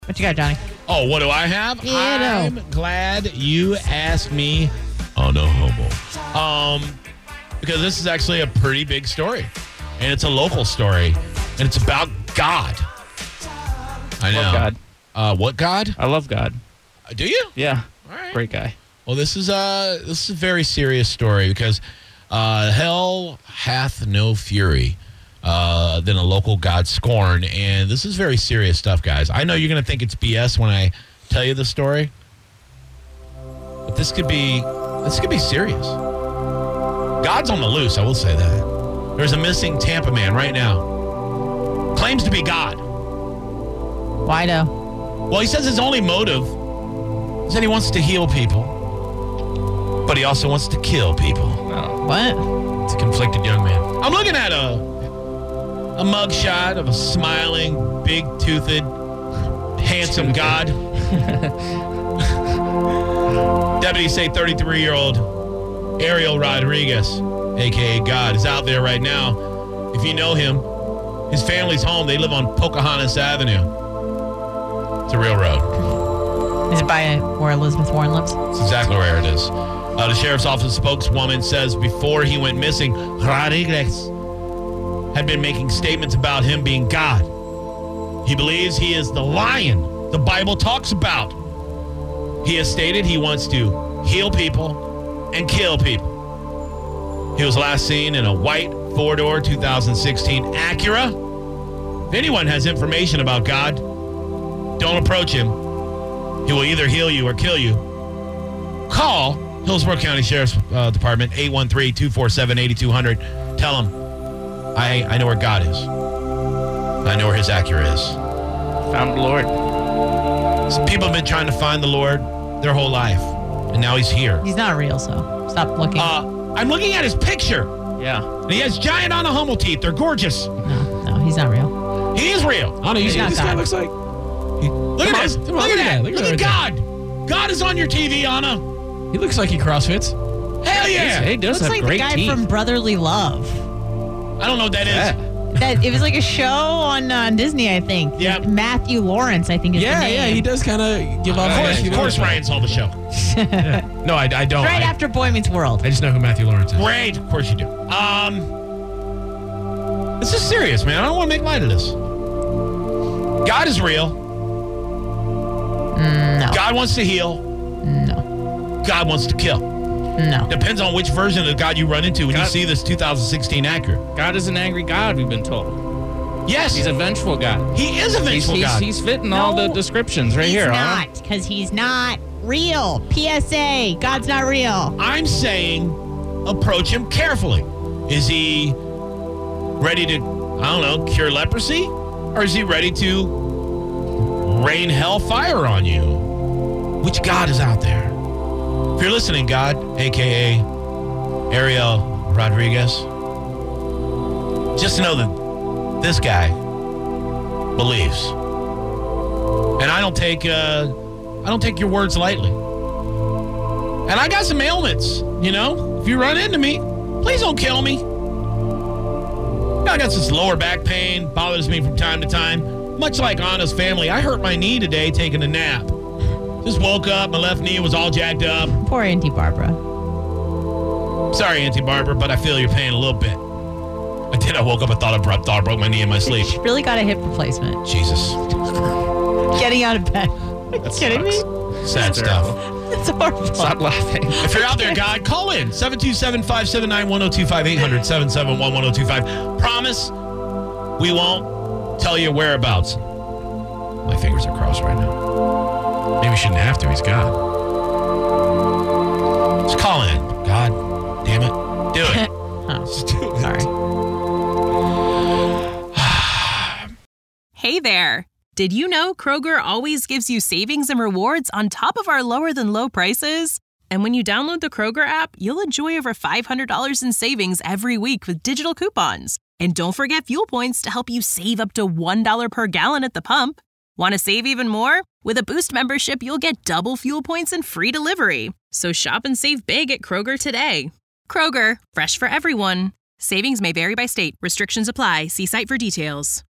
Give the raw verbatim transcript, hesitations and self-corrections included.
What you got, Johnny? Oh, what do I have? Yeah, I'm glad you asked me on a homo. Um, because this is actually a pretty big story. And it's a local story. And it's about God. I know. Love God. Uh, what God? I love God. Uh, do you? Yeah. All right. Great guy. Well, this is a this is a very serious story because uh, hell hath no fury uh, than a local God scorn, and this is very serious stuff, guys. I know you're going to think it's B S when I tell you the story, but this could be this could be serious. God's on the loose, I will say that. There's a missing Tampa man right now. Claims to be God. Why though? Well, he says his only motive is that he wants to heal people. But he also wants to kill people. No. What? It's a conflicted young man. I'm looking at a a mugshot of a smiling, big-toothed, handsome God. Deputies say thirty-three-year-old Ariel Rodriguez, a k a. God, is out there right now. If you know him, his family's home. They live on Pocahontas Avenue. It's a real road. Is it by where Elizabeth Warren lives? That's exactly where it is. Uh, the sheriff's office spokeswoman says before he went missing, Rodriguez had been making statements about him being God. He believes he is the lion the Bible talks about. He has stated he wants to heal people and kill people. He was last seen in a white four-door two thousand sixteen Acura. If anyone has information about God, don't approach him. He will either heal you or kill you. Call Hillsborough County Sheriff's uh, Department, eight one three, two four seven, eight two zero zero. Tell them, I, I know where God is. I know where his Acura is. Found the Lord. So people have been trying to find the Lord their whole life, and now he's here. He's not real, so stop looking. Uh, I'm looking at his picture, Yeah. and he has giant Anahumo teeth. They're gorgeous. no, no, he's not real. He is real. I don't know. You He's see what not this guy God. looks like? Look Come at on, this. come on, Look at that. Look Look at at that. God. God is on your T V, Anna. He looks like he CrossFits. Hell yeah. He does Looks have like the great guy teeth. from Brotherly Love. I don't know what that is. Yeah. That it was like a show on uh, Disney, I think. Yeah. Matthew Lawrence, I think is the Yeah, name. yeah, he does kind of give off. Of course, Matthew of course Lawrence. Ryan saw the show. No, I, I don't. Right I, after Boy Meets World. I just know who Matthew Lawrence is. Great. Of course you do. Um, this is serious, man. I don't want to make light of this. God is real. No. God wants to heal. No. God wants to kill. No. Depends on which version of God you run into when you God- see this two thousand sixteen Acura. God is an angry God, we've been told. Yes, He's a vengeful God. he is a He's, vengeful he's, God. he's fitting all the No, descriptions right he's here, huh? not, because he's not real. P S A, God's not real. I'm saying approach him carefully. Is he ready to, I don't know, cure leprosy? Or is he ready to rain hellfire on you? Which God is out there? If you're listening, God, a k a. Ariel Rodriguez, just know that this guy believes. And I don't take uh, I don't take your words lightly. And I got some ailments, you know? If you run into me, please don't kill me. I got this lower back pain, bothers me from time to time. Much like Anna's family, I hurt my knee today taking a nap. Just woke up, my left knee was all jacked up. Poor Auntie Barbara. Sorry, Auntie Barbara, but I feel your pain a little bit. I did. I woke up, I thought I, bro- thought I broke my knee in my sleep. She really got a hip replacement. Jesus. Getting out of bed. Are you kidding me? Sad stuff. It's horrible. Stop laughing. If you're out there, God, call in. seven two seven, five seven nine, one oh two five, eight hundred, seven seven one, one oh two five. Promise we won't tell you whereabouts. My fingers are crossed right now. Maybe we shouldn't have to. He's God. Just call in. God damn it. Do it. Oh, Just do it. sorry. Hey there. Did you know Kroger always gives you savings and rewards on top of our lower than low prices? And when you download the Kroger app, you'll enjoy over five hundred dollars in savings every week with digital coupons. And don't forget fuel points to help you save up to one dollar per gallon at the pump. Want to save even more? With a Boost membership, you'll get double fuel points and free delivery. So shop and save big at Kroger today. Kroger, fresh for everyone. Savings may vary by state. Restrictions apply. See site for details.